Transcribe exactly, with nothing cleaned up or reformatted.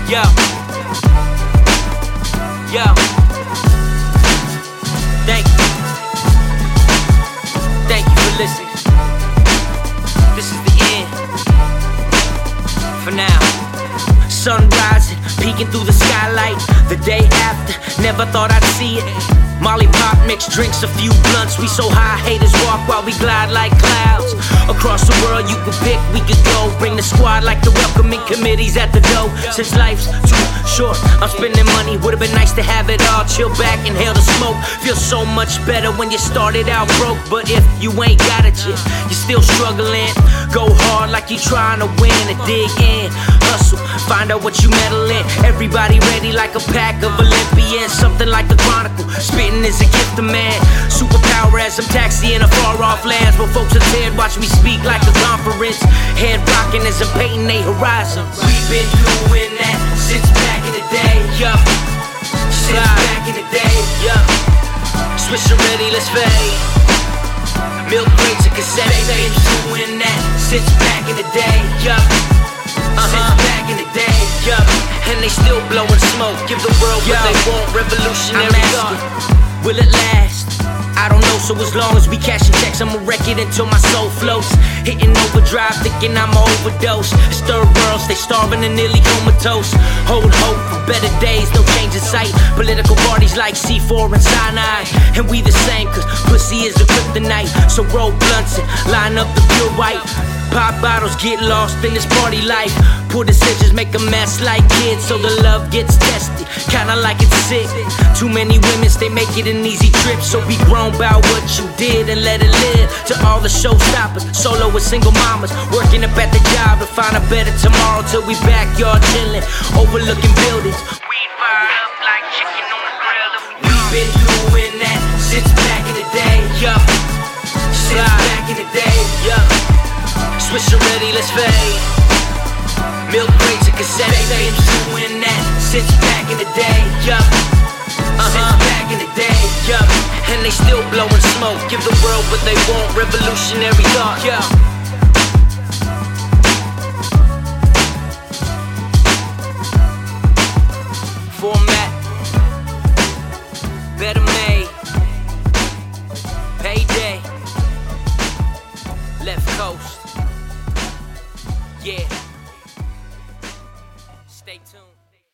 Yo. Yo. Thank you. Thank you for listening. This is the end. For now. Sun rising, peeking through the skylight. The day after, never thought I'd see it. Molly pop mixed drinks, a few blunts. We so high, haters walk while we glide like clouds. Across the world you could pick, we could go. Bring the squad like the welcoming committees at the door. Since life's too short, I'm spending money. Would've been nice to have it all. Chill back, inhale the smoke. Feels so much better when you started out broke. But if you ain't got it yet, you're still struggling. Go hard like you trying to win and dig in. Hustle, find out what you meddle in. Everybody ready like a pack of Olympians. Something like the Chronicle. Spitting is a gift of man. Superpower as I'm taxiing a far off lands. Where folks are dead, watch me speak like a conference. Head rocking as I'm painting they horizons. We've been doing that since back in the day. Yup. Since back in the day. Yup. Switch ready, let's fade. Milk crates and cassettes. Been doing that since back in the day. Yup. Uh-huh. Since back in the day. Yup. And they still blowing smoke. Give the world what they want. Revolutionary thought. Will it last? I don't know, so as long as we cashing checks, I'ma wreck it until my soul floats. Hitting overdrive, thinking I'ma overdose. It's third world, stay starving and nearly comatose. Hold hope for better days, no change in sight. Political parties like C four and cyanide. And we the same, cause pussy is a kryptonite. So roll blunts and line up the pure white. Pop bottles, get lost in this party life. Poor decisions make a mess like kids, so the love gets tested, kinda like it's sick. Too many women, they make it an easy trip. So be grown about what you did and let it live. To all the showstoppers, solo with single mamas, working up at the job to find a better tomorrow. Till we backyard chillin', overlooking buildings. Weed fired up like chicken on the grill. We've been doing that since back in the day. Yup. Since back in the day. Yup. Switch ready, let's fade. Milk crates and cassettes. Been doing that since back in the day. Yup. Uh-huh. Since back in the day. Yup. And they still blowing smoke. Give the world what they want. Revolutionary thought. Yup.